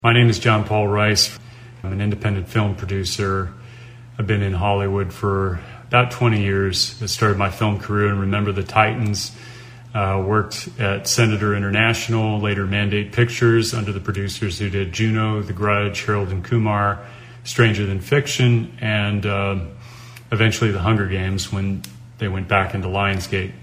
My name is John Paul Rice. I'm an independent film producer. I've been in Hollywood for about 20 years. I started my film career in Remember the Titans, worked at Senator International, later Mandate Pictures under the producers who did Juno, The Grudge, Harold and Kumar, Stranger Than Fiction, and eventually The Hunger Games when they went back into Lionsgate.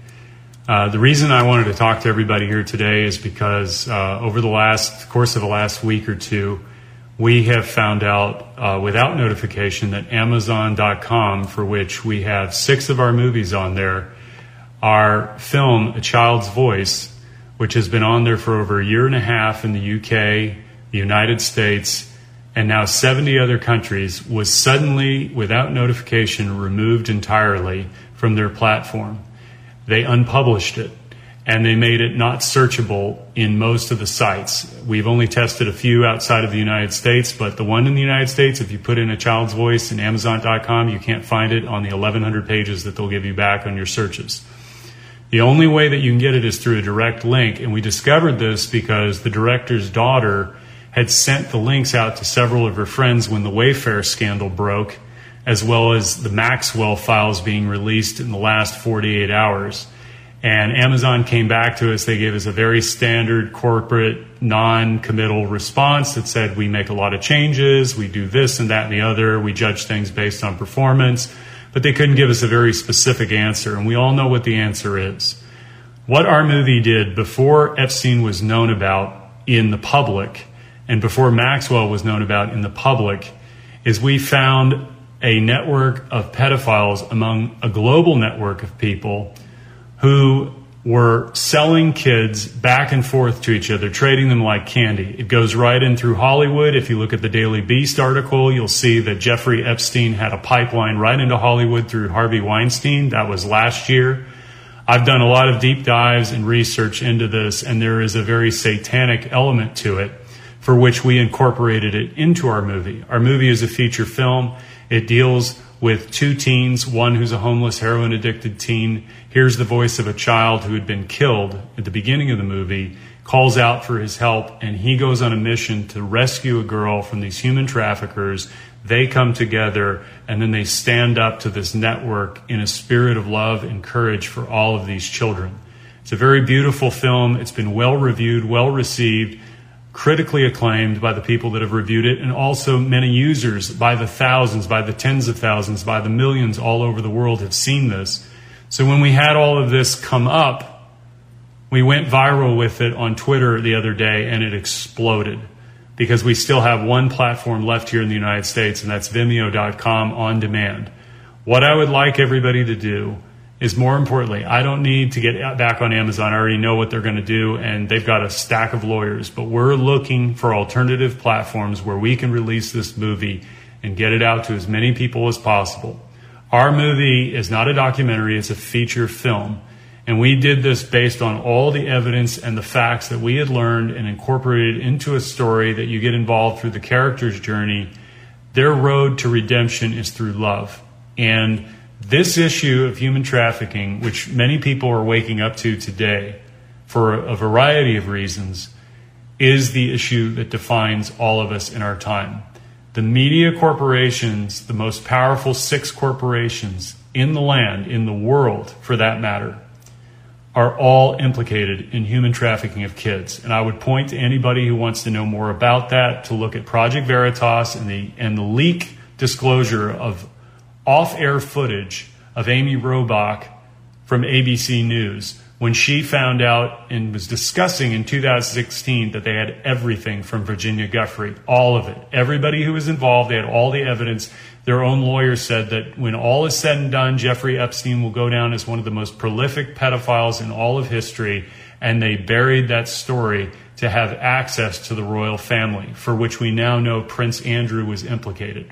The reason I wanted to talk to everybody here today is because over the course of the last week or two, we have found out without notification that Amazon.com, for which we have 6 of our movies on there, our film A Child's Voice, which has been on there for over a year and a half in the UK, the United States, and now 70 other countries, was suddenly, without notification, removed entirely from their platform. They unpublished it, and they made it not searchable in most of the sites. We've only tested a few outside of the United States, but the one in the United States, if you put in A Child's Voice in Amazon.com, you can't find it on the 1,100 pages that they'll give you back on your searches. The only way that you can get it is through a direct link, and we discovered this because the director's daughter had sent the links out to several of her friends when the Wayfair scandal broke, as well as the Maxwell files being released in the last 48 hours. And Amazon came back to us. They gave us a very standard corporate non-committal response that said, we make a lot of changes, we do this and that and the other, we judge things based on performance. But they couldn't give us a very specific answer, and we all know what the answer is. What our movie did before Epstein was known about in the public, and before Maxwell was known about in the public, is we found a network of pedophiles among a global network of people who were selling kids back and forth to each other, trading them like candy. It goes right in through Hollywood. If you look at the Daily Beast article, you'll see that Jeffrey Epstein had a pipeline right into Hollywood through Harvey Weinstein. That was last year. I've done a lot of deep dives and research into this, and there is a very satanic element to it for which we incorporated it into our movie. Our movie is a feature film. It deals with 2 teens, one who's a homeless, heroin-addicted teen, hears the voice of a child who had been killed at the beginning of the movie, calls out for his help, and he goes on a mission to rescue a girl from these human traffickers. They come together, and then they stand up to this network in a spirit of love and courage for all of these children. It's a very beautiful film. It's been well-reviewed, well-received, critically acclaimed by the people that have reviewed it, and also many users by the thousands, by the tens of thousands, by the millions all over the world have seen this. So when we had all of this come up, we went viral with it on Twitter the other day, and it exploded because we still have one platform left here in the United States, and that's Vimeo.com on demand. What I would like everybody to do is, more importantly, I don't need to get back on Amazon. I already know what they're going to do, and they've got a stack of lawyers. But we're looking for alternative platforms where we can release this movie and get it out to as many people as possible. Our movie is not a documentary, it's a feature film. And we did this based on all the evidence and the facts that we had learned and incorporated into a story that you get involved through the character's journey. Their road to redemption is through love. And this issue of human trafficking, which many people are waking up to today for a variety of reasons, is the issue that defines all of us in our time. The media corporations, the most powerful 6 corporations in the land, in the world for that matter, are all implicated in human trafficking of kids. And I would point to anybody who wants to know more about that to look at Project Veritas and the leak disclosure of off-air footage of Amy Robach from ABC News when she found out and was discussing in 2016 that they had everything from Virginia Giuffre, all of it. Everybody who was involved, they had all the evidence. Their own lawyer said that when all is said and done, Jeffrey Epstein will go down as one of the most prolific pedophiles in all of history, and they buried that story to have access to the royal family, for which we now know Prince Andrew was implicated.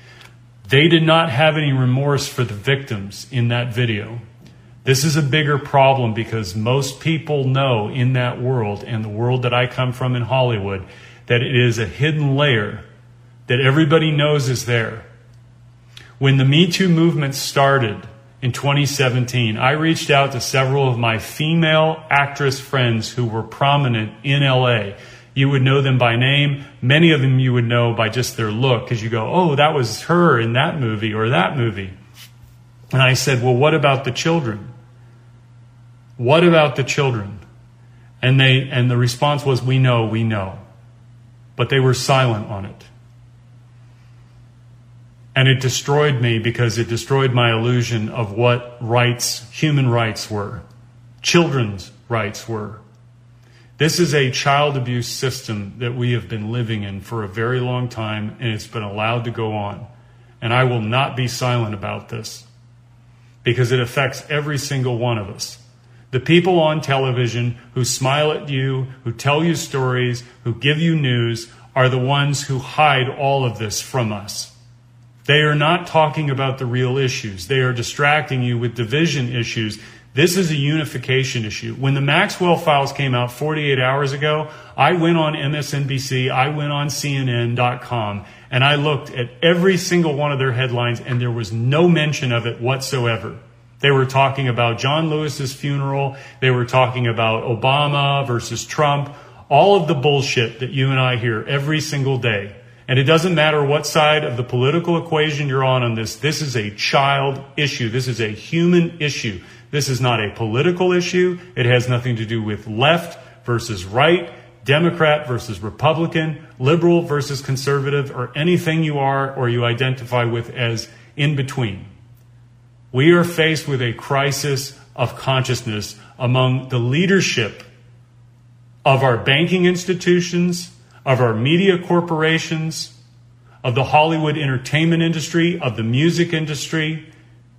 They did not have any remorse for the victims in that video. This is a bigger problem because most people know in that world, and the world that I come from in Hollywood, that it is a hidden layer that everybody knows is there. When the Me Too movement started in 2017, I reached out to several of my female actress friends who were prominent in LA. You would know them by name. Many of them you would know by just their look, because you go, oh, that was her in that movie or that movie. And I said, well, what about the children? What about the children? And the response was, we know. But they were silent on it. And it destroyed me, because it destroyed my illusion of what human rights were, children's rights were. This is a child abuse system that we have been living in for a very long time, and it's been allowed to go on. And I will not be silent about this, because it affects every single one of us. The people on television who smile at you, who tell you stories, who give you news, are the ones who hide all of this from us. They are not talking about the real issues. They are distracting you with division issues. This is a unification issue. When the Maxwell Files came out 48 hours ago, I went on MSNBC, I went on CNN.com, and I looked at every single one of their headlines, and there was no mention of it whatsoever. They were talking about John Lewis's funeral. They were talking about Obama versus Trump, all of the bullshit that you and I hear every single day. And it doesn't matter what side of the political equation you're on this. This is a child issue. This is a human issue. This is not a political issue. It has nothing to do with left versus right, Democrat versus Republican, liberal versus conservative, or anything you are or you identify with as in between. We are faced with a crisis of consciousness among the leadership of our banking institutions, of our media corporations, of the Hollywood entertainment industry, of the music industry.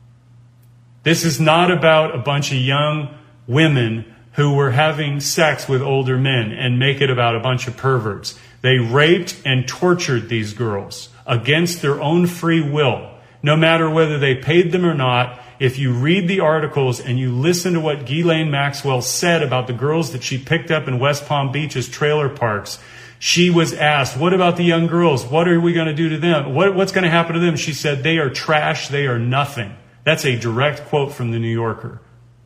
This is not about a bunch of young women who were having sex with older men and make it about a bunch of perverts. They raped and tortured these girls against their own free will, no matter whether they paid them or not. If you read the articles and you listen to what Ghislaine Maxwell said about the girls that she picked up in West Palm Beach's trailer parks, she was asked, what about the young girls? What are we going to do to them? What's going to happen to them? She said, they are trash. They are nothing. That's a direct quote from the New Yorker.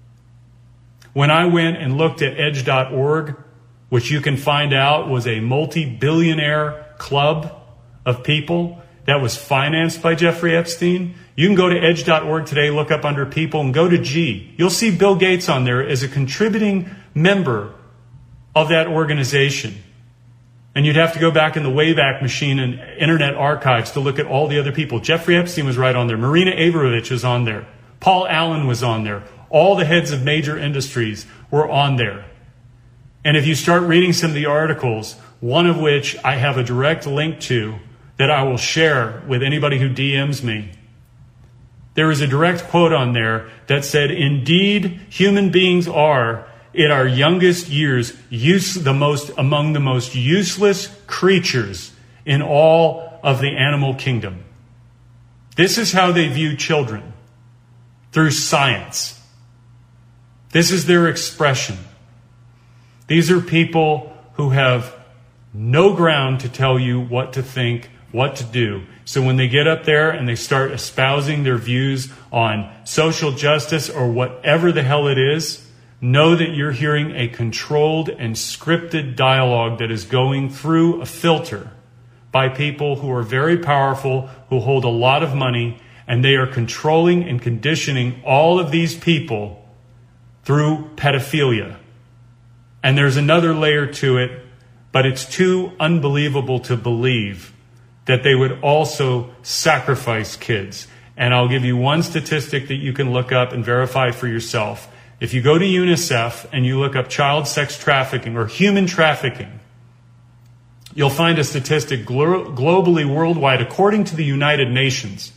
When I went and looked at edge.org, which you can find out was a multi-billionaire club of people that was financed by Jeffrey Epstein, you can go to edge.org today, look up under people, and go to G. You'll see Bill Gates on there as a contributing member of that organization. And you'd have to go back in the Wayback Machine and Internet Archives to look at all the other people. Jeffrey Epstein was right on there. Marina Abramovich was on there. Paul Allen was on there. All the heads of major industries were on there. And if you start reading some of the articles, one of which I have a direct link to that I will share with anybody who DMs me, there is a direct quote on there that said, indeed, human beings are, in our youngest years, among the most useless creatures in all of the animal kingdom. This is how they view children, through science. This is their expression. These are people who have no ground to tell you what to think, what to do. So when they get up there and they start espousing their views on social justice or whatever the hell it is, know that you're hearing a controlled and scripted dialogue that is going through a filter by people who are very powerful, who hold a lot of money, and they are controlling and conditioning all of these people through pedophilia. And there's another layer to it, but it's too unbelievable to believe that they would also sacrifice kids. And I'll give you one statistic that you can look up and verify for yourself. If you go to UNICEF and you look up child sex trafficking or human trafficking, you'll find a statistic globally, worldwide, according to the United Nations,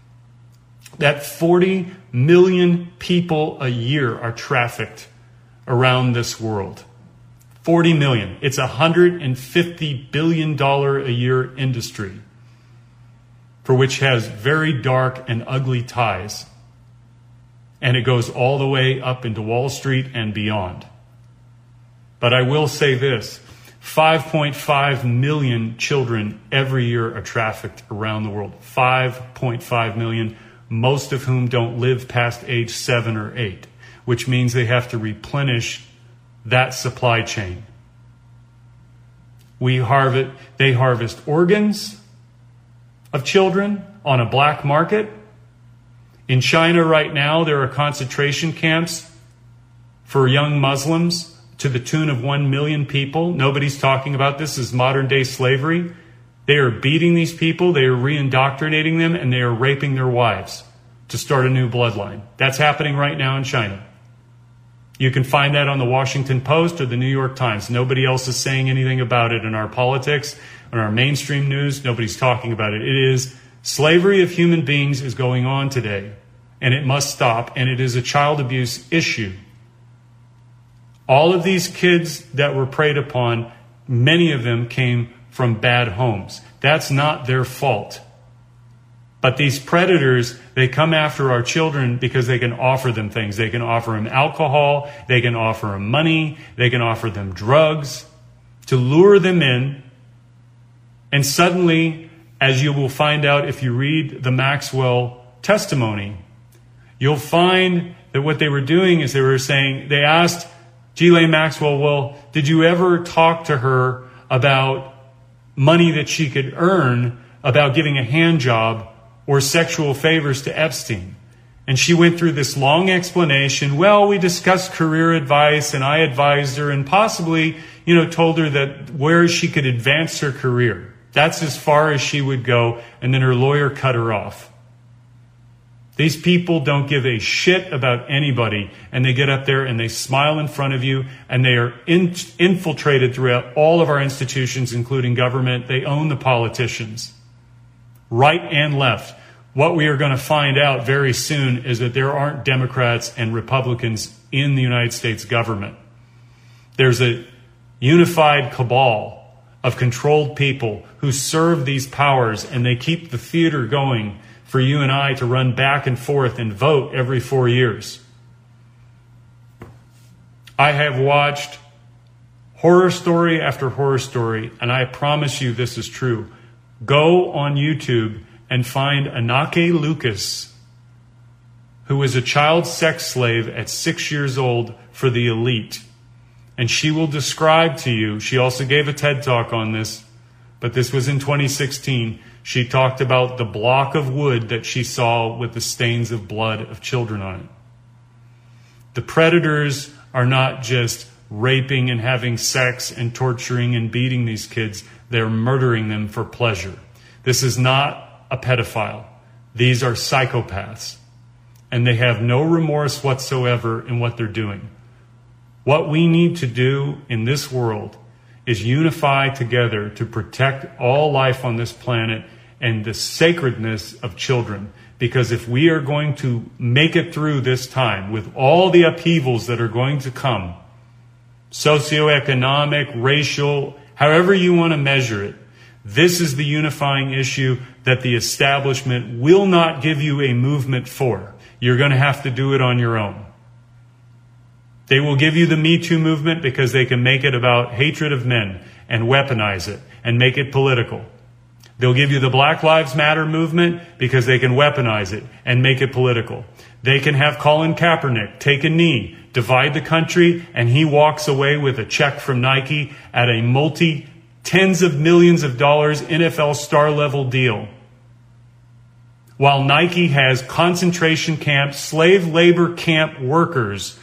that 40 million people a year are trafficked around this world. 40 million. It's a $150 billion a year industry for which has very dark and ugly ties. And it goes all the way up into Wall Street and beyond. But I will say this, 5.5 million children every year are trafficked around the world. 5.5 million, most of whom don't live past age 7 or 8, which means they have to replenish that supply chain. They harvest organs of children on a black market. In China right now, there are concentration camps for young Muslims to the tune of 1 million people. Nobody's talking about this as modern day slavery. They are beating these people, they are re-indoctrinating them, and they are raping their wives to start a new bloodline. That's happening right now in China. You can find that on the Washington Post or the New York Times. Nobody else is saying anything about it in our politics, in our mainstream news. Nobody's talking about it. It is slavery of human beings is going on today, and it must stop, and it is a child abuse issue. All of these kids that were preyed upon, many of them came from bad homes. That's not their fault. But these predators, they come after our children because they can offer them things. They can offer them alcohol, they can offer them money, they can offer them drugs to lure them in. And suddenly, as you will find out if you read the Maxwell testimony, you'll find that what they were doing is they asked Ghislaine Maxwell, well, did you ever talk to her about money that she could earn, about giving a hand job or sexual favors to Epstein? And she went through this long explanation. Well, we discussed career advice, and I advised her and possibly, told her that where she could advance her career. That's as far as she would go. And then her lawyer cut her off. These people don't give a shit about anybody, and they get up there and they smile in front of you, and they are infiltrated throughout all of our institutions, including government. They own the politicians, right and left. What we are going to find out very soon is that there aren't Democrats and Republicans in the United States government. There's a unified cabal of controlled people who serve these powers, and they keep the theater going for you and I to run back and forth and vote every 4 years. I have watched horror story after horror story, and I promise you this is true. Go on YouTube and find Anake Lucas, who was a child sex slave at 6 years old for the elite. And she will describe to you, she also gave a TED Talk on this, but this was in 2016. She talked about the block of wood that she saw with the stains of blood of children on it. The predators are not just raping and having sex and torturing and beating these kids. They're murdering them for pleasure. This is not a pedophile. These are psychopaths. And they have no remorse whatsoever in what they're doing. What we need to do in this world is unify together to protect all life on this planet and the sacredness of children. Because if we are going to make it through this time with all the upheavals that are going to come, socioeconomic, racial, however you want to measure it, this is the unifying issue that the establishment will not give you a movement for. You're going to have to do it on your own. They will give you the Me Too movement because they can make it about hatred of men and weaponize it and make it political. They'll give you the Black Lives Matter movement because they can weaponize it and make it political. They can have Colin Kaepernick take a knee, divide the country, and he walks away with a check from Nike at a tens of millions of dollars NFL star level deal. While Nike has concentration camp, slave labor camp workers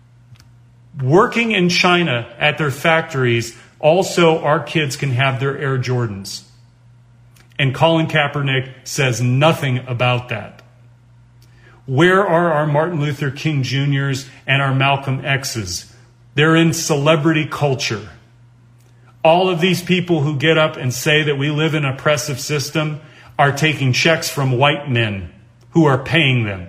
working in China at their factories, also our kids can have their Air Jordans. And Colin Kaepernick says nothing about that. Where are our Martin Luther King Jr.'s and our Malcolm X's? They're in celebrity culture. All of these people who get up and say that we live in an oppressive system are taking checks from white men who are paying them.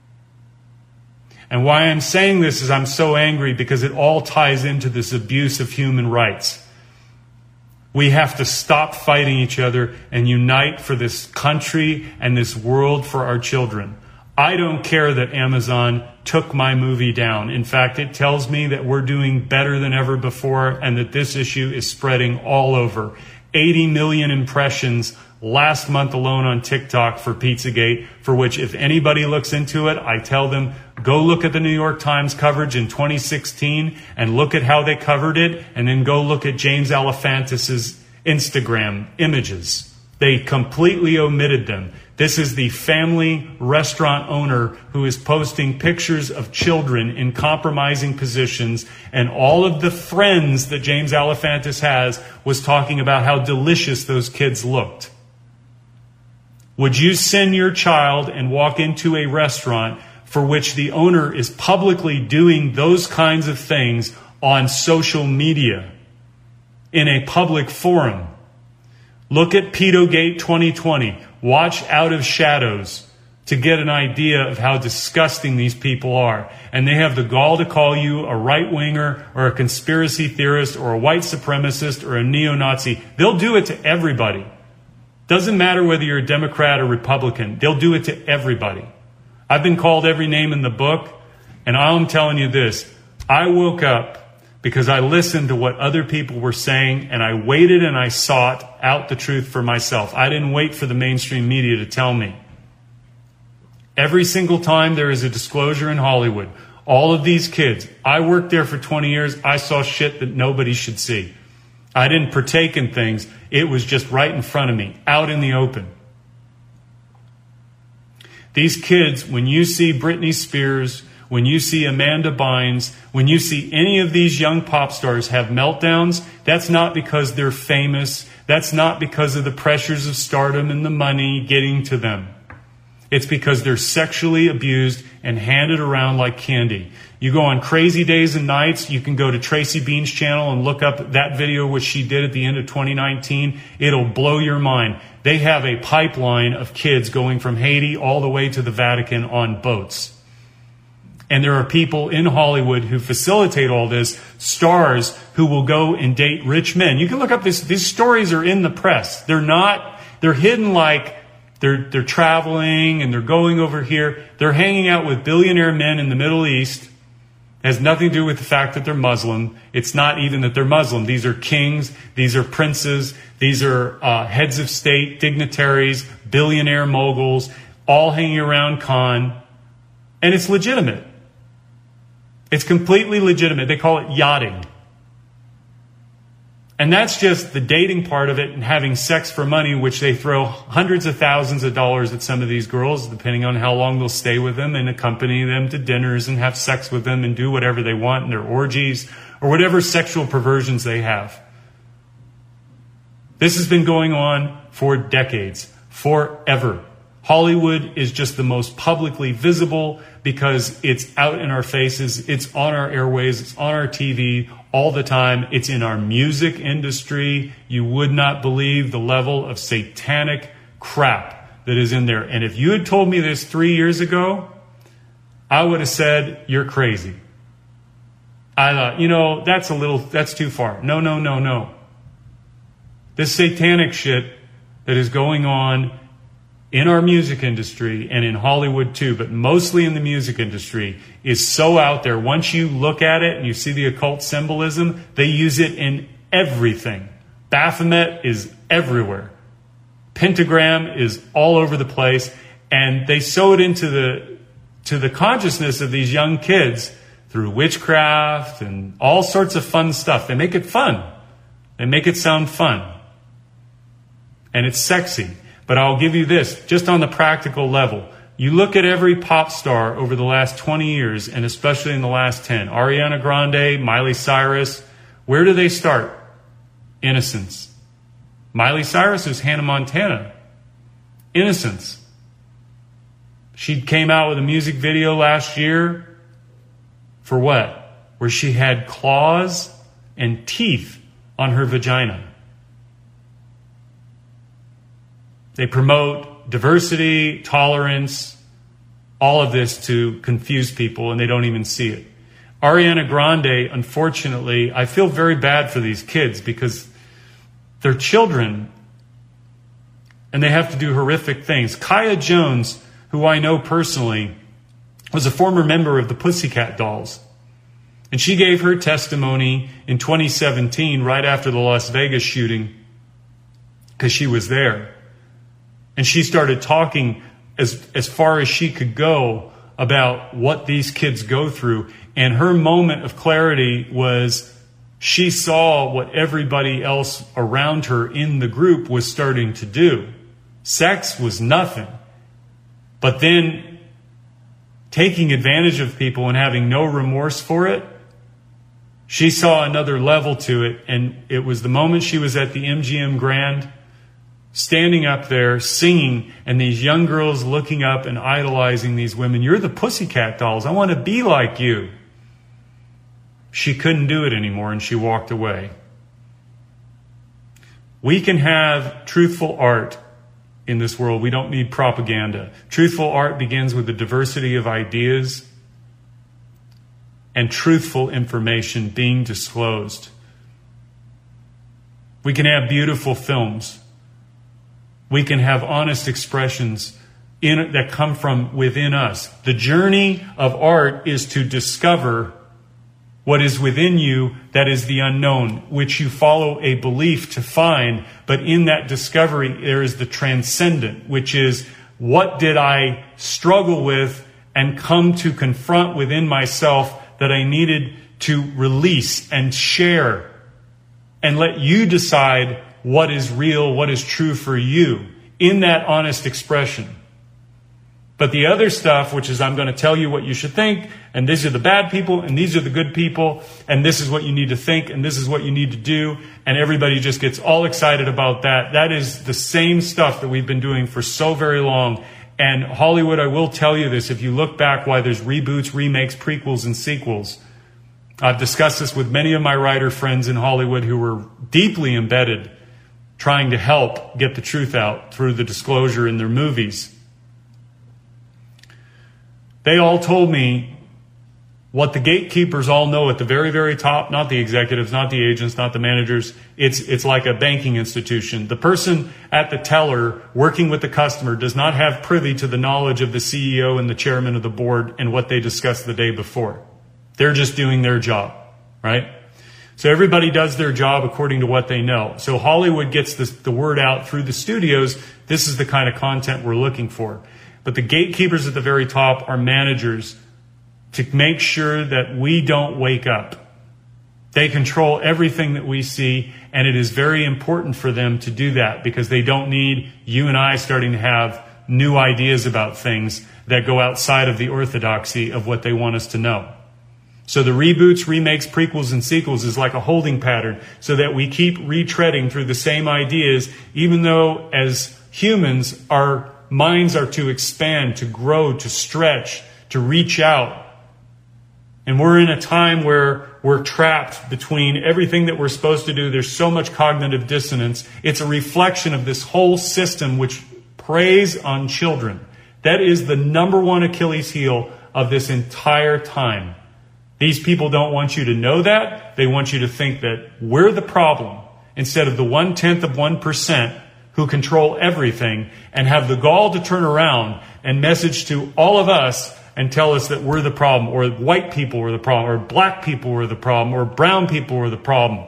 And why I'm saying this is I'm so angry because it all ties into this abuse of human rights. We have to stop fighting each other and unite for this country and this world for our children. I don't care that Amazon took my movie down. In fact, it tells me that we're doing better than ever before and that this issue is spreading all over. 80 million impressions last month alone on TikTok for Pizzagate, for which if anybody looks into it, I tell them, go look at the New York Times coverage in 2016 and look at how they covered it, and then go look at James Alefantis' Instagram images. They completely omitted them. This is the family restaurant owner who is posting pictures of children in compromising positions, and all of the friends that James Alefantis has was talking about how delicious those kids looked. Would you send your child and walk into a restaurant for which the owner is publicly doing those kinds of things on social media in a public forum? Look at Pedogate 2020. Watch Out of Shadows to get an idea of how disgusting these people are. And they have the gall to call you a right-winger or a conspiracy theorist or a white supremacist or a neo-Nazi. They'll do it to everybody. Doesn't matter whether you're a Democrat or Republican. They'll do it to everybody. I've been called every name in the book, and I'm telling you this. I woke up because I listened to what other people were saying, and I waited and I sought out the truth for myself. I didn't wait for the mainstream media to tell me. Every single time there is a disclosure in Hollywood, all of these kids, I worked there for 20 years, I saw shit that nobody should see. I didn't partake in things. It was just right in front of me, out in the open. These kids, when you see Britney Spears, when you see Amanda Bynes, when you see any of these young pop stars have meltdowns, that's not because they're famous. That's not because of the pressures of stardom and the money getting to them. It's because they're sexually abused and handed around like candy. You go on Crazy Days and Nights, you can go to Tracy Bean's channel and look up that video which she did at the end of 2019. It'll blow your mind. They have a pipeline of kids going from Haiti all the way to the Vatican on boats. And there are people in Hollywood who facilitate all this, stars who will go and date rich men. You can look up this. These stories are in the press. They're hidden like they're traveling and they're going over here. They're hanging out with billionaire men in the Middle East. It has nothing to do with the fact that they're Muslim. It's not even that they're Muslim. These are kings. These are princes. These are heads of state, dignitaries, billionaire moguls, all hanging around Cannes. And it's legitimate. It's completely legitimate. They call it yachting. And that's just the dating part of it and having sex for money, which they throw hundreds of thousands of dollars at some of these girls, depending on how long they'll stay with them, and accompany them to dinners and have sex with them and do whatever they want in their orgies or whatever sexual perversions they have. This has been going on for decades, forever. Hollywood is just the most publicly visible because it's out in our faces, it's on our airways, it's on our TV all the time. It's in our music industry. You would not believe the level of satanic crap that is in there. And if you had told me this 3 years ago, I would have said, you're crazy. I thought, that's too far. No. This satanic shit that is going on in our music industry and in Hollywood too, but mostly in the music industry, is so out there. Once you look at it and you see the occult symbolism, they use it in everything. Baphomet is everywhere. Pentagram is all over the place, and they sew it into the consciousness of these young kids through witchcraft and all sorts of fun stuff. They make it fun. They make it sound fun. And it's sexy. But I'll give you this, just on the practical level. You look at every pop star over the last 20 years, and especially in the last 10. Ariana Grande, Miley Cyrus. Where do they start? Innocence. Miley Cyrus is Hannah Montana. Innocence. She came out with a music video last year. For what? Where she had claws and teeth on her vagina. They promote diversity, tolerance, all of this to confuse people, and they don't even see it. Ariana Grande, unfortunately, I feel very bad for these kids because they're children and they have to do horrific things. Kaya Jones, who I know personally, was a former member of the Pussycat Dolls. And she gave her testimony in 2017, right after the Las Vegas shooting, because she was there. And she started talking as far as she could go about what these kids go through. And her moment of clarity was She saw what everybody else around her in the group was starting to do. Sex was nothing. But then taking advantage of people and having no remorse for it, she saw another level to it. And it was the moment she was at the MGM Grand, standing up there singing, and these young girls looking up and idolizing these women. You're the Pussycat Dolls. I want to be like you. She couldn't do it anymore, and she walked away. We can have truthful art in this world. We don't need propaganda. Truthful art begins with the diversity of ideas and truthful information being disclosed. We can have beautiful films. We can have honest expressions that come from within us. The journey of art is to discover what is within you that is the unknown, which you follow a belief to find. But in that discovery, there is the transcendent, which is, what did I struggle with and come to confront within myself that I needed to release and share, and let you decide what is real, what is true for you in that honest expression. But the other stuff, which is, I'm going to tell you what you should think, and these are the bad people, and these are the good people, and this is what you need to think, and this is what you need to do, and everybody just gets all excited about that. That is the same stuff that we've been doing for so very long. And Hollywood, I will tell you this, if you look back why there's reboots, remakes, prequels, and sequels, I've discussed this with many of my writer friends in Hollywood who were deeply embedded, trying to help get the truth out through the disclosure in their movies. They all told me what the gatekeepers all know at the very, very top, not the executives, not the agents, not the managers. It's like a banking institution. The person at the teller working with the customer does not have privy to the knowledge of the CEO and the chairman of the board and what they discussed the day before. They're just doing their job, right? So everybody does their job according to what they know. So Hollywood gets the word out through the studios. This is the kind of content we're looking for. But the gatekeepers at the very top are managers to make sure that we don't wake up. They control everything that we see, and it is very important for them to do that because they don't need you and I starting to have new ideas about things that go outside of the orthodoxy of what they want us to know. So the reboots, remakes, prequels, and sequels is like a holding pattern so that we keep retreading through the same ideas, even though as humans, our minds are to expand, to grow, to stretch, to reach out. And we're in a time where we're trapped between everything that we're supposed to do. There's so much cognitive dissonance. It's a reflection of this whole system which preys on children. That is the number one Achilles heel of this entire time. These people don't want you to know that. They want you to think that we're the problem instead of the 1/10% who control everything and have the gall to turn around and message to all of us and tell us that we're the problem, or white people were the problem, or black people were the problem, or brown people were the problem.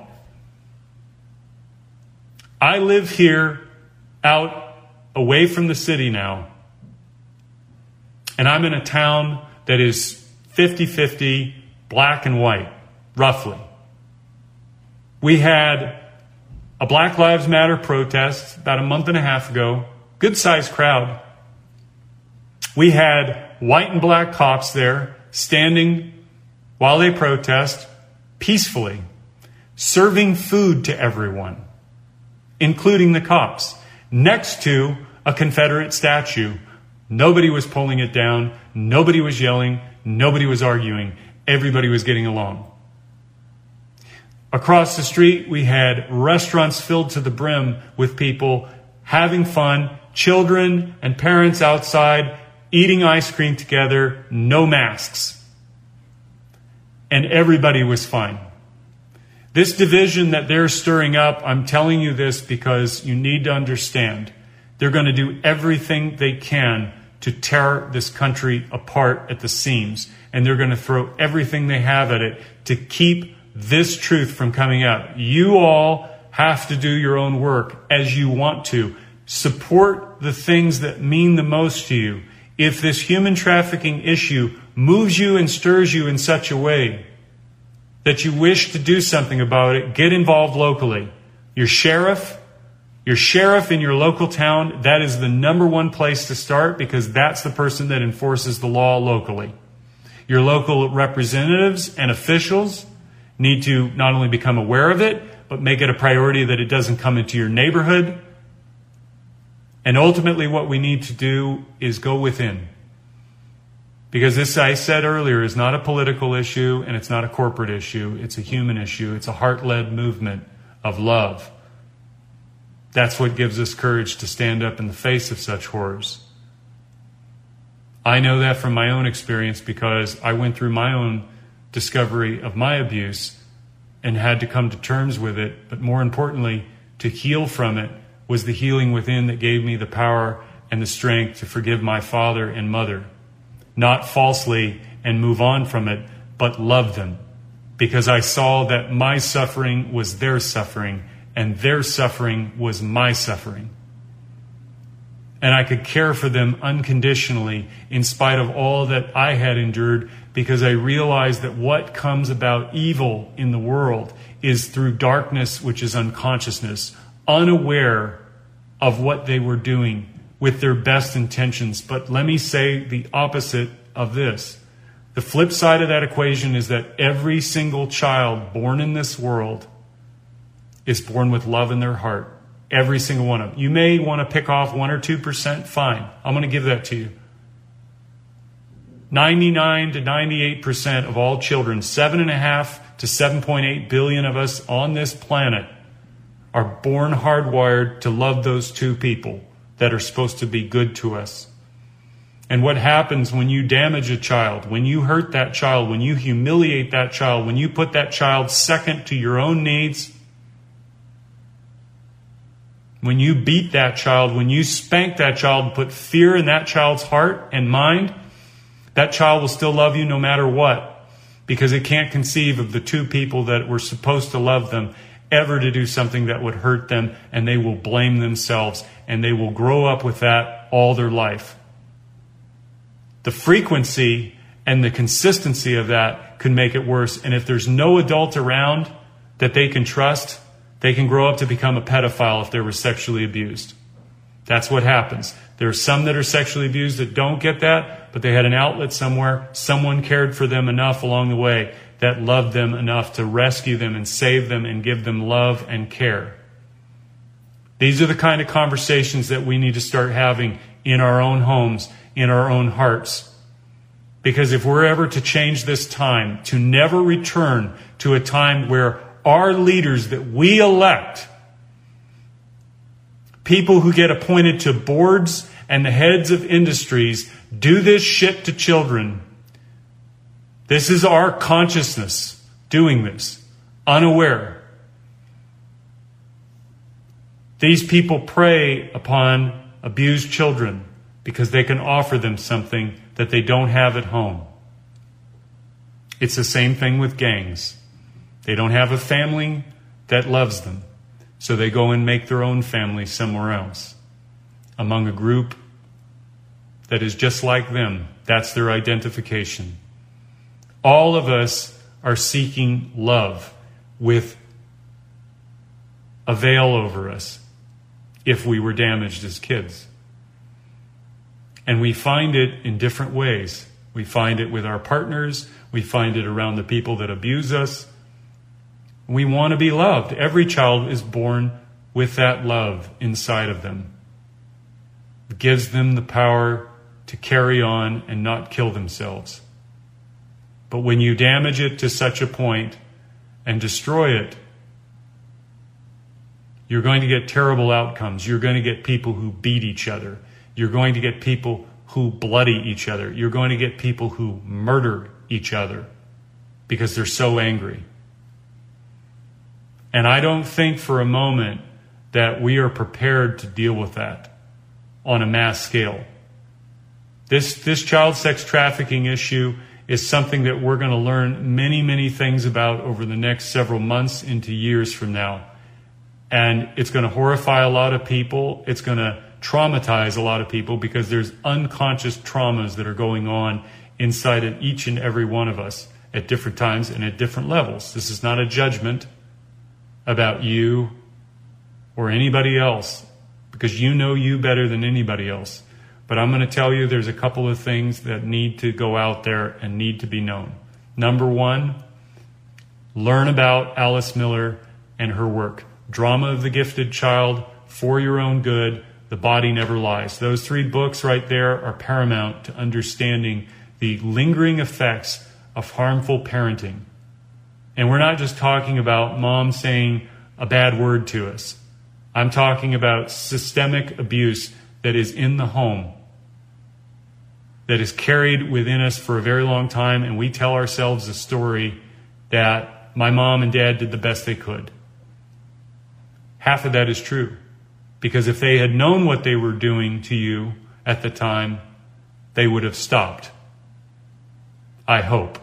I live here out away from the city now, and I'm in a town that is 50-50 black and white, roughly. We had a Black Lives Matter protest about a month and a half ago. Good-sized crowd. We had white and black cops there standing while they protest peacefully, serving food to everyone, including the cops, next to a Confederate statue. Nobody was pulling it down. Nobody was yelling. Nobody was arguing. Everybody was getting along. Across the street, we had restaurants filled to the brim with people having fun, children and parents outside eating ice cream together, no masks. And everybody was fine. This division that they're stirring up, I'm telling you this because you need to understand. They're going to do everything they can to tear this country apart at the seams. And they're going to throw everything they have at it to keep this truth from coming out. You all have to do your own work as you want to. Support the things that mean the most to you. If this human trafficking issue moves you and stirs you in such a way, that you wish to do something about it, get involved locally. Your sheriff in your local town, that is the number one place to start, because that's the person that enforces the law locally. Your local representatives and officials need to not only become aware of it, but make it a priority that it doesn't come into your neighborhood. And ultimately what we need to do is go within. Because this, I said earlier, is not a political issue and it's not a corporate issue. It's a human issue. It's a heart-led movement of love. That's what gives us courage to stand up in the face of such horrors. I know that from my own experience, because I went through my own discovery of my abuse and had to come to terms with it. But more importantly, to heal from it was the healing within that gave me the power and the strength to forgive my father and mother. Not falsely and move on from it, but love them. Because I saw that my suffering was their suffering, and their suffering was my suffering. And I could care for them unconditionally in spite of all that I had endured, because I realized that what comes about evil in the world is through darkness, which is unconsciousness, unaware of what they were doing with their best intentions. But let me say the opposite of this. The flip side of that equation is that every single child born in this world is born with love in their heart. Every single one of them. You may want to pick off 1 or 2%, fine. I'm going to give that to you. 99 to 98% of all children, 7.5 to 7.8 billion of us on this planet, are born hardwired to love those two people that are supposed to be good to us. And what happens when you damage a child, when you hurt that child, when you humiliate that child, when you put that child second to your own needs, when you beat that child, when you spank that child and put fear in that child's heart and mind, that child will still love you no matter what, because it can't conceive of the two people that were supposed to love them ever to do something that would hurt them, and they will blame themselves, and they will grow up with that all their life. The frequency and the consistency of that could make it worse. And if there's no adult around that they can trust, they can grow up to become a pedophile if they were sexually abused. That's what happens. There are some that are sexually abused that don't get that, but they had an outlet somewhere. Someone cared for them enough along the way that loved them enough to rescue them and save them and give them love and care. These are the kind of conversations that we need to start having in our own homes, in our own hearts. Because if we're ever to change this time, to never return to a time where our leaders that we elect, people who get appointed to boards and the heads of industries, do this shit to children. This is our consciousness doing this, unaware. These people prey upon abused children because they can offer them something that they don't have at home. It's the same thing with gangs. They don't have a family that loves them, so they go and make their own family somewhere else, among a group that is just like them. That's their identification. All of us are seeking love with a veil over us if we were damaged as kids. And we find it in different ways. We find it with our partners. We find it around the people that abuse us. We want to be loved. Every child is born with that love inside of them. It gives them the power to carry on and not kill themselves. But when you damage it to such a point and destroy it, you're going to get terrible outcomes. You're going to get people who beat each other. You're going to get people who bloody each other. You're going to get people who murder each other because they're so angry. And I don't think for a moment that we are prepared to deal with that on a mass scale. This child sex trafficking issue is something that we're going to learn many, many things about over the next several months into years from now. And it's going to horrify a lot of people. It's going to traumatize a lot of people because there's unconscious traumas that are going on inside of each and every one of us. at different times and at different levels. This is not a judgment about you or anybody else, because you know you better than anybody else. But I'm going to tell you there's a couple of things that need to go out there and need to be known. Number one, learn about Alice Miller and her work. Drama of the Gifted Child, For Your Own Good, The Body Never Lies. Those 3 books right there are paramount to understanding the lingering effects of harmful parenting. And we're not just talking about mom saying a bad word to us. I'm talking about systemic abuse that is in the home, that is carried within us for a very long time, and we tell ourselves a story that my mom and dad did the best they could. Half of that is true, because if they had known what they were doing to you at the time, they would have stopped. I hope.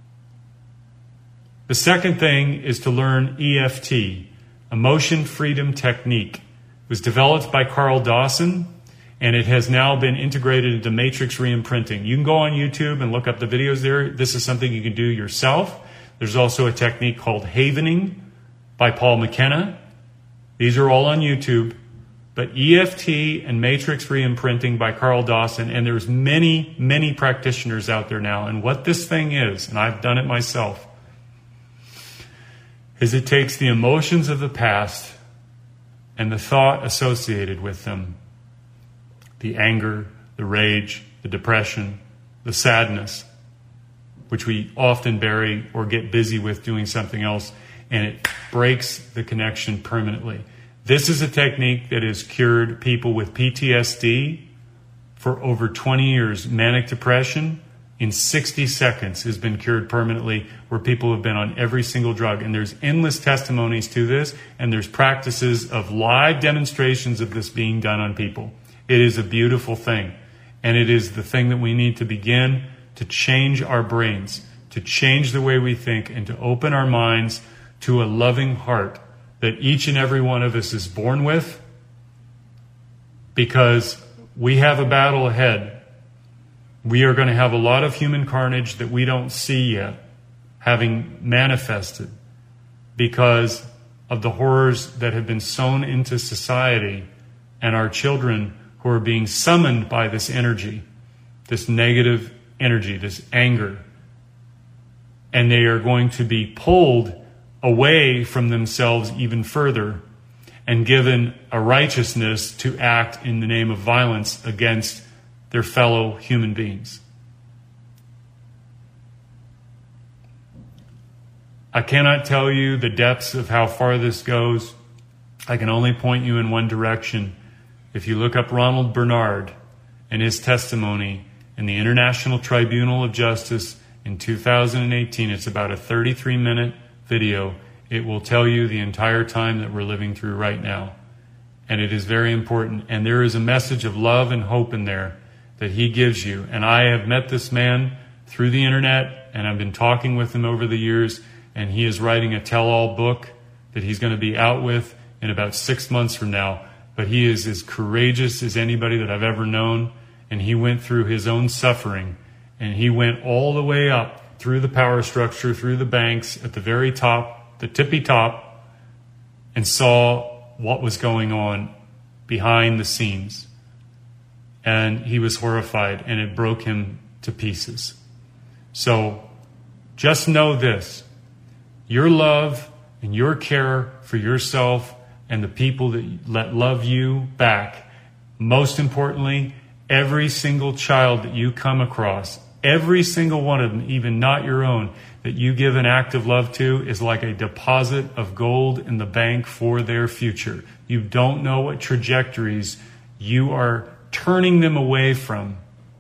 The second thing is to learn EFT, Emotion Freedom Technique. It was developed by Carl Dawson, and it has now been integrated into matrix re-imprinting. You can go on YouTube and look up the videos there. This is something you can do yourself. There's also a technique called Havening by Paul McKenna. These are all on YouTube. But EFT and matrix re-imprinting by Carl Dawson, and there's many, many practitioners out there now. And what this thing is, and I've done it myself, is it takes the emotions of the past and the thought associated with them, the anger, the rage, the depression, the sadness, which we often bury or get busy with doing something else, and it breaks the connection permanently. This is a technique that has cured people with PTSD for over 20 years. Manic depression in 60 seconds has been cured permanently, where people have been on every single drug. And there's endless testimonies to this, and there's practices of live demonstrations of this being done on people. It is a beautiful thing. And it is the thing that we need to begin to change our brains, to change the way we think, and to open our minds to a loving heart that each and every one of us is born with, because we have a battle ahead. We are going to have a lot of human carnage that we don't see yet having manifested because of the horrors that have been sown into society, and our children who are being summoned by this energy, this negative energy, this anger. And they are going to be pulled away from themselves even further and given a righteousness to act in the name of violence against their fellow human beings. I cannot tell you the depths of how far this goes. I can only point you in one direction. If you look up Ronald Bernard and his testimony in the International Tribunal of Justice in 2018, it's about a 33-minute video. It will tell you the entire time that we're living through right now. And it is very important. And there is a message of love and hope in there that he gives you. And I have met this man through the internet, and I've been talking with him over the years, and he is writing a tell-all book that he's going to be out with in about 6 months from now. But he is as courageous as anybody that I've ever known, and he went through his own suffering, and he went all the way up through the power structure, through the banks, at the very top, the tippy top, and saw what was going on behind the scenes. And he was horrified, and it broke him to pieces. So just know this: your love and your care for yourself and the people that love you back, most importantly, every single child that you come across, every single one of them, even not your own, that you give an act of love to, is like a deposit of gold in the bank for their future. You don't know what trajectories you are turning them away from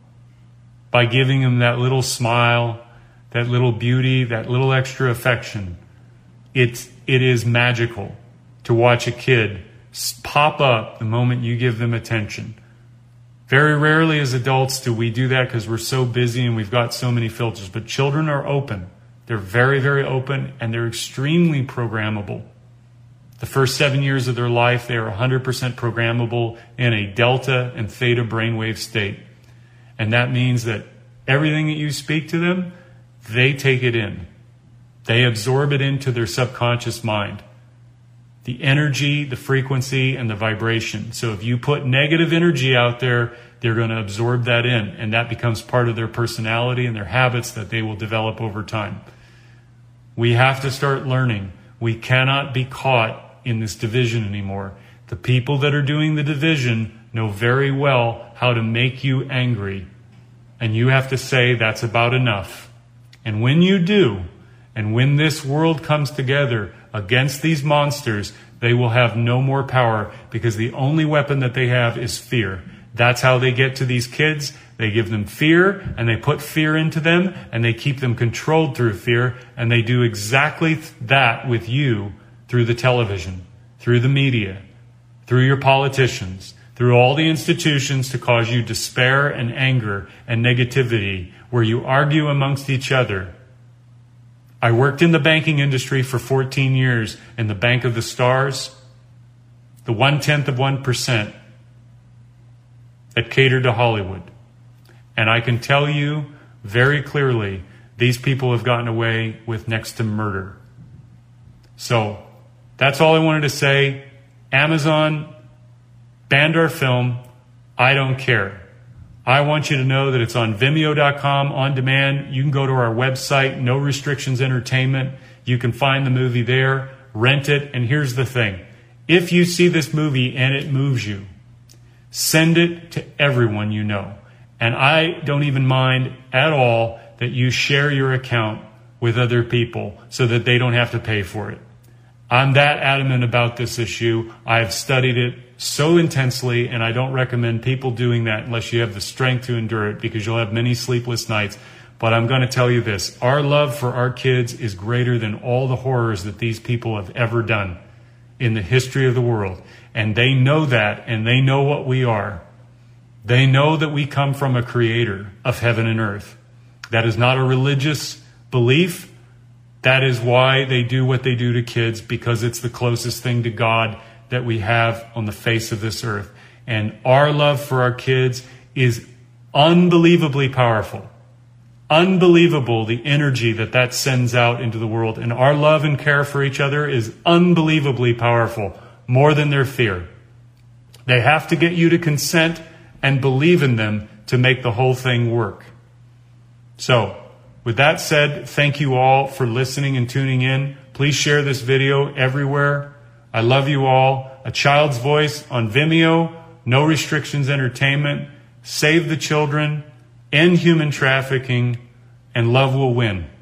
by giving them that little smile, that little beauty, that little extra affection. It is magical to watch a kid pop up the moment you give them attention. Very rarely as adults do we do that because we're so busy and we've got so many filters. But children are open. They're very, very open, and they're extremely programmable. The first 7 years of their life, they are 100% programmable in a delta and theta brainwave state. And that means that everything that you speak to them, they take it in. They absorb it into their subconscious mind. The energy, the frequency, and the vibration. So if you put negative energy out there, they're going to absorb that in, and that becomes part of their personality and their habits that they will develop over time. We have to start learning. We cannot be caught in this division anymore. The people that are doing the division know very well how to make you angry, and you have to say that's about enough. And when you do, and when this world comes together against these monsters, they will have no more power, because the only weapon that they have is fear. That's how they get to these kids. They give them fear, and they put fear into them, and they keep them controlled through fear, and they do exactly that with you through the television, through the media, through your politicians, through all the institutions to cause you despair and anger and negativity, where you argue amongst each other. I worked in the banking industry for 14 years in the Bank of the Stars, the 0.1% that catered to Hollywood. And I can tell you very clearly, these people have gotten away with next to murder. So that's all I wanted to say. Amazon banned our film. I don't care. I want you to know that it's on Vimeo.com on demand. You can go to our website, No Restrictions Entertainment. You can find the movie there, rent it. And here's the thing. If you see this movie and it moves you, send it to everyone you know. And I don't even mind at all that you share your account with other people so that they don't have to pay for it. I'm that adamant about this issue. I've studied it so intensely, and I don't recommend people doing that unless you have the strength to endure it, because you'll have many sleepless nights. But I'm going to tell you this. Our love for our kids is greater than all the horrors that these people have ever done in the history of the world. And they know that, and they know what we are. They know that we come from a creator of heaven and earth. That is not a religious belief. That is why they do what they do to kids, because it's the closest thing to God that we have on the face of this earth. And our love for our kids is unbelievably powerful. Unbelievable, the energy that sends out into the world. And our love and care for each other is unbelievably powerful, more than their fear. They have to get you to consent and believe in them to make the whole thing work. So, with that said, thank you all for listening and tuning in. Please share this video everywhere. I love you all. A Child's Voice on Vimeo, No Restrictions Entertainment. Save the children, end human trafficking, and love will win.